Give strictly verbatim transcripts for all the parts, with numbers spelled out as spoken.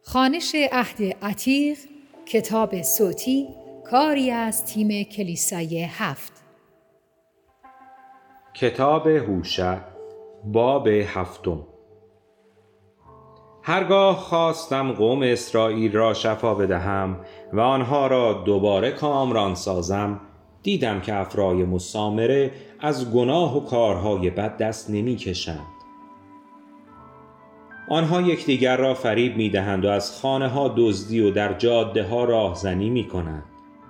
خوانش عهد عتیق، کتاب صوتی، کاری از تیم کلیسای هفت. کتاب هوشع، باب هفتم. هرگاه خواستم قوم اسرائیل را شفا بدهم و آنها را دوباره کامران سازم، دیدم که افرایم و سامره از گناه و کارهای بد دست نمی کشند. آنها یکدیگر را فریب می دهند و از خانه ها دزدی و در جاده ها راهزنی می کنند.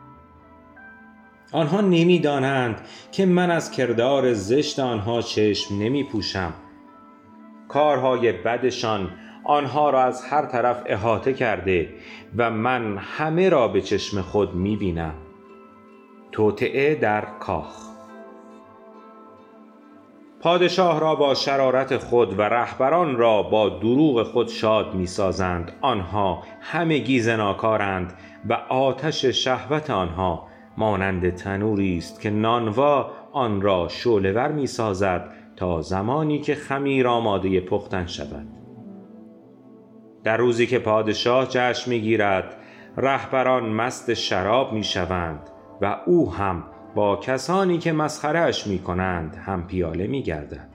آنها نمی دانند که من از کردار زشت آنها چشم نمی پوشم. کارهای بدشان آنها را از هر طرف احاطه کرده و من همه را به چشم خود می بینم. توطئه در کاخ. پادشاه را با شرارت خود و رهبران را با دروغ خود شاد می سازند. آنها همگی زناکارند و آتش شهوت آنها مانند تنوری است که نانوا آن را شعله‌ور می سازد تا زمانی که خمیر آماده پختن شود. در روزی که پادشاه جشن می گیرد، رهبران مست شراب می شوند و او هم با کسانی که مسخره اش می کنند هم پیاله می گردد.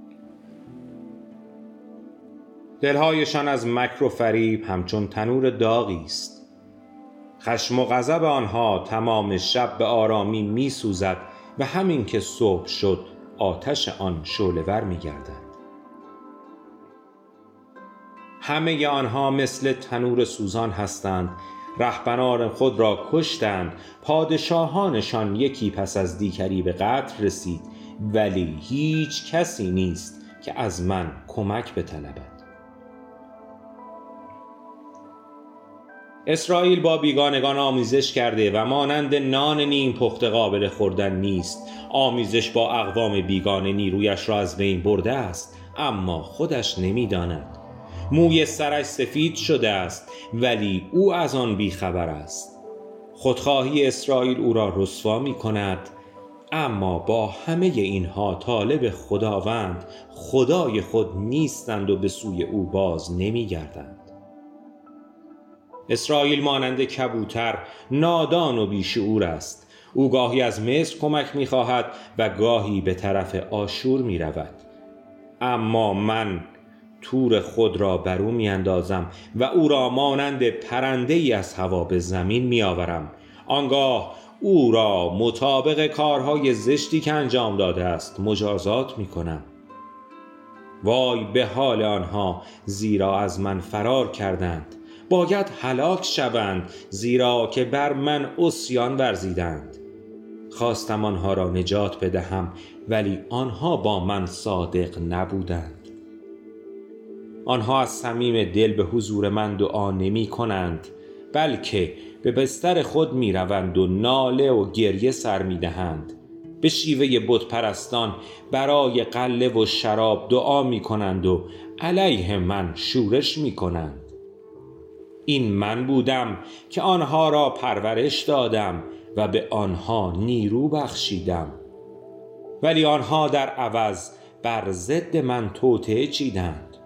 دلهایشان از مکر و فریب همچون تنور داغی است. خشم و غضب آنها تمام شب به آرامی می سوزد و همین که صبح شد آتش آن شعله‌ور می گردد. همه آنها مثل تنور سوزان هستند. رهبران خود را کشتند. پادشاهانشان یکی پس از دیگری به قتل رسید، ولی هیچ کسی نیست که از من کمک بطلبد. اسرائیل با بیگانگان آمیزش کرده و مانند نان نیم پخته قابل خوردن نیست. آمیزش با اقوام بیگانه نیرویش را از بین برده است، اما خودش نمی داند. موی سرش سفید شده است، ولی او از آن بیخبر است. خودخواهی اسرائیل او را رسوا می کند، اما با همه اینها طالب خداوند خدای خود نیستند و به سوی او باز نمی گردند. اسرائیل مانند کبوتر نادان و بیشعور است. او گاهی از مصر کمک می خواهد و گاهی به طرف آشور می رود. اما من تور خود را بر او می اندازم و او را مانند پرنده ای از هوا به زمین می آورم. آنگاه او را مطابق کارهای زشتی که انجام داده است مجازات می کنم. وای به حال آنها، زیرا از من فرار کردند. باید هلاک شوند، زیرا که بر من عصیان ورزیدند. خواستم آنها را نجات بدهم، ولی آنها با من صادق نبودند. آنها از صمیم دل به حضور من دعا نمی کنند، بلکه به بستر خود می روند و ناله و گریه سر می دهند. به شیوه بت پرستان برای قله و شراب دعا می کنند و علیه من شورش می کنند. این من بودم که آنها را پرورش دادم و به آنها نیرو بخشیدم، ولی آنها در عوض بر ضد من توطئه چیدند.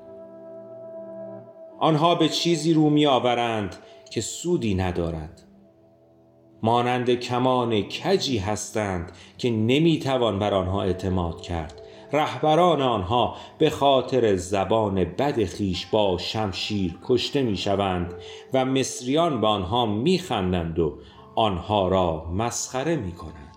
آنها به چیزی رو می آورند که سودی ندارد. مانند کمان کجی هستند که نمی توان بر آنها اعتماد کرد. رهبران آنها به خاطر زبان بد خویش با شمشیر کشته می شوند و مصریان به آنها می خندند و آنها را مسخره می کنند.